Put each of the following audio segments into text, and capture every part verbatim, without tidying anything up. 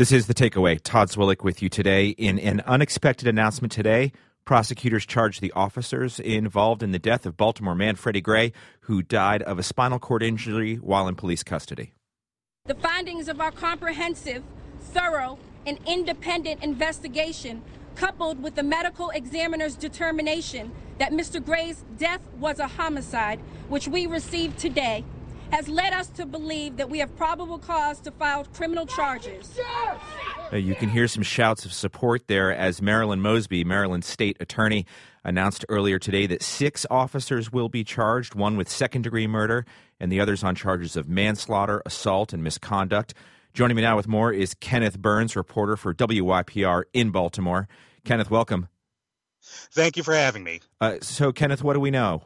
This is The Takeaway. Todd Zwillich with you today. In an unexpected announcement today, prosecutors charged the officers involved in the death of Baltimore man Freddie Gray, who died of a spinal cord injury while in police custody. The findings of our comprehensive, thorough, and independent investigation, coupled with the medical examiner's determination that Mister Gray's death was a homicide, which we received today, has led us to believe that we have probable cause to file criminal charges. Uh, you can hear some shouts of support there as Marilyn Mosby, Maryland State Attorney, announced earlier today that six officers will be charged, one with second-degree murder and the others on charges of manslaughter, assault, and misconduct. Joining me now with more is Kenneth Burns, reporter for W Y P R in Baltimore. Kenneth, welcome. Thank you for having me. Uh, so, Kenneth, what do we know?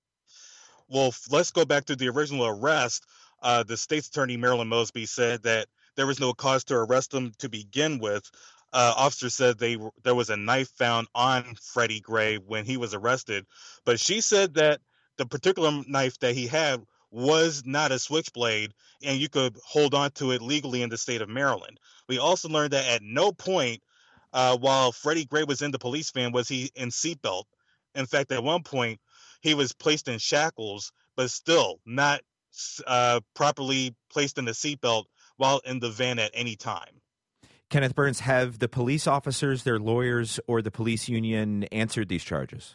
Well, let's go back to the original arrest. Uh, the state's attorney, Marilyn Mosby, said that there was no cause to arrest them to begin with. Uh, officers said they were, there was a knife found on Freddie Gray when he was arrested. But she said that the particular knife that he had was not a switchblade, and you could hold on to it legally in the state of Maryland. We also learned that at no point uh, while Freddie Gray was in the police van was he in seatbelt. In fact, at one point, he was placed in shackles, but still not uh, properly placed in the seatbelt while in the van at any time. Kenneth Burns, have the police officers, their lawyers, or the police union answered these charges?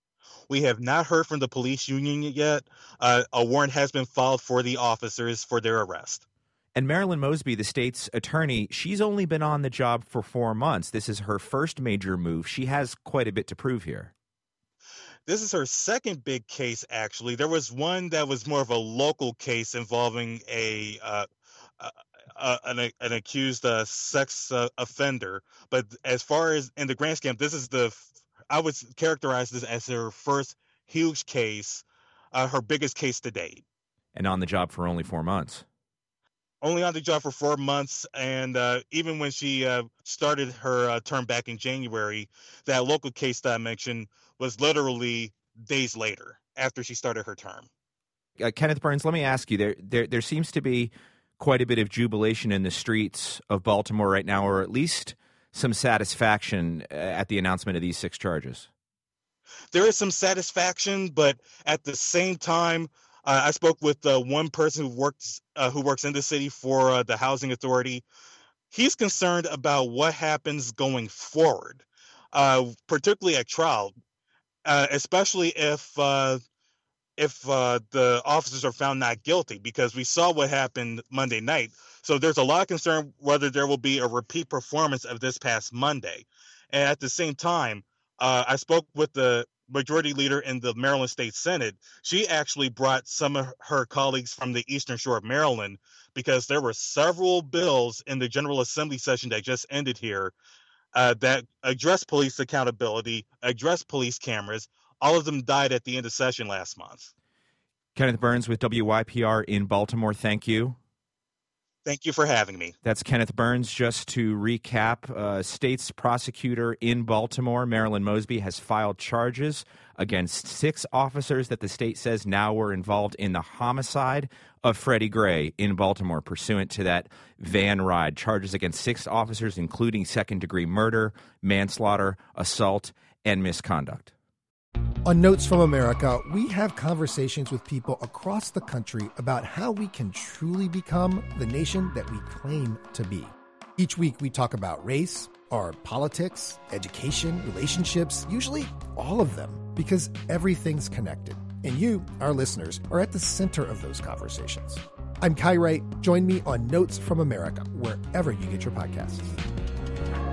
We have not heard from the police union yet. Uh, a warrant has been filed for the officers for their arrest. And Marilyn Mosby, the state's attorney, she's only been on the job for four months. This is her first major move. She has quite a bit to prove here. This is her second big case, actually. There was one that was more of a local case involving a uh, uh, uh, an, an accused uh, sex uh, offender. But as far as in the grand scheme, this is the I would characterize this as her first huge case, uh, her biggest case to date. And on the job for only four months. Only on the job for four months, and uh, even when she uh, started her uh, term back in January, that local case that I mentioned was literally days later after she started her term. Uh, Kenneth Burns, let me ask you, there, there there seems to be quite a bit of jubilation in the streets of Baltimore right now, or at least some satisfaction at the announcement of these six charges. There is some satisfaction, but at the same time, uh, I spoke with uh, one person who works uh, who works in the city for uh, the Housing Authority. He's concerned about what happens going forward, uh, particularly at trial. Uh, especially if uh, if uh, the officers are found not guilty, because we saw what happened Monday night. So there's a lot of concern whether there will be a repeat performance of this past Monday. And at the same time, uh, I spoke with the majority leader in the Maryland State Senate. She actually brought some of her colleagues from the Eastern Shore of Maryland, because there were several bills in the General Assembly session that just ended here Uh, that address police accountability, address police cameras. All of them died at the end of session last month. Kenneth Burns with W Y P R in Baltimore, thank you. Thank you for having me. That's Kenneth Burns. Just to recap, uh, state's prosecutor in Baltimore, Marilyn Mosby, has filed charges against six officers that the state says now were involved in the homicide of Freddie Gray in Baltimore pursuant to that van ride. Charges against six officers, including second-degree murder, manslaughter, assault, and misconduct. On Notes from America, we have conversations with people across the country about how we can truly become the nation that we claim to be. Each week we talk about race, our politics, education, relationships, usually all of them, because everything's connected. And you, our listeners, are at the center of those conversations. I'm Kai Wright. Join me on Notes from America, wherever you get your podcasts.